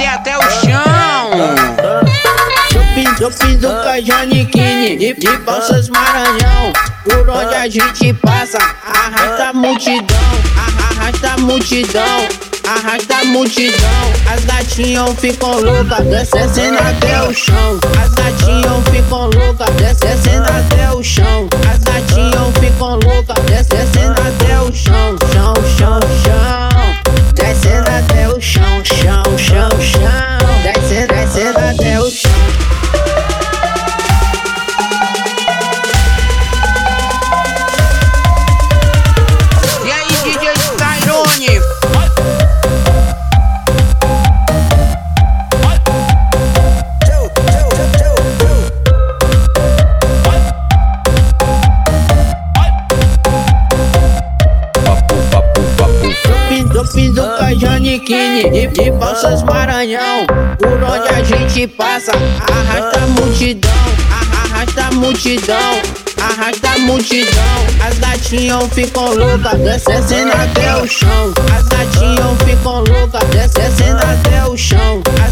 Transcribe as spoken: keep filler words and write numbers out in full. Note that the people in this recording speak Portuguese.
até o chão. Eu fiz o Cajaniquine de, de Balsas Maranhão. Por onde a gente passa, arrasta a multidão, arrasta a multidão, arrasta a multidão. As gatinhas ficam loucas, descendo até o chão. As gatinhas ficam loucas, descendo até o chão. As gatinhas ficam loucas, descendo até o chão. Chão, chão, chão, descendo até o chão. Chão, chão, chão, descendo, descendo até o chão. Eu fiz o Cajaniquine de, de Balsas Maranhão. Por onde a gente passa, arrasta a multidão, arrasta a multidão, arrasta a multidão. As gatinhas ficam loucas, descendo até o chão. As gatinhas ficam loucas, descendo até o chão.